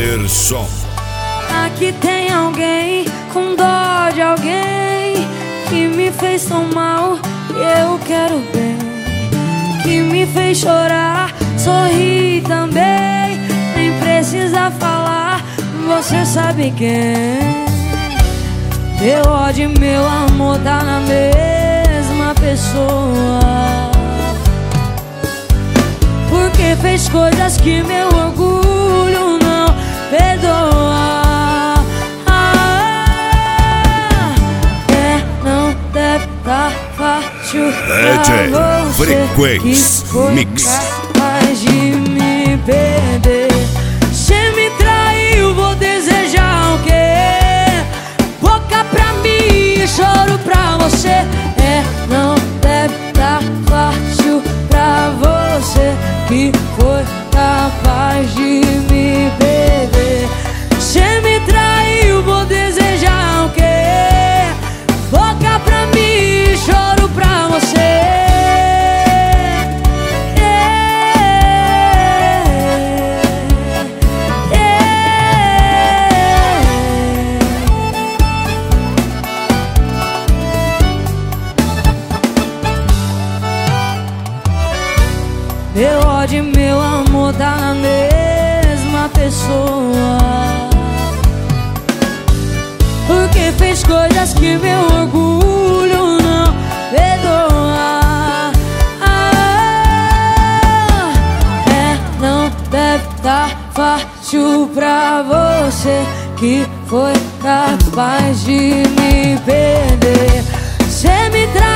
Anderson. Aqui tem alguém com dó de alguém que me fez tão mal e eu quero bem, que me fez chorar, sorrir também. Nem precisa falar, você sabe quem. Meu ódio e meu amor tá na mesma pessoa, porque fez coisas que meu orgulho não perdoa. Não deve tá fácil pra você Frequência que foi Mix. capaz de me perder. Você me traiu, vou desejar o quê? Boca pra mim, choro pra você. Não deve tá fácil pra você que foi capaz de me perder. Você me traiu, vou desejar o quê? Boca pra mim, choro pra você. Meu ódio e meu amor tá na mesma pessoa, porque fez coisas que meu orgulho não perdoa. Não deve tá fácil pra você que foi capaz de me perder. Você me traz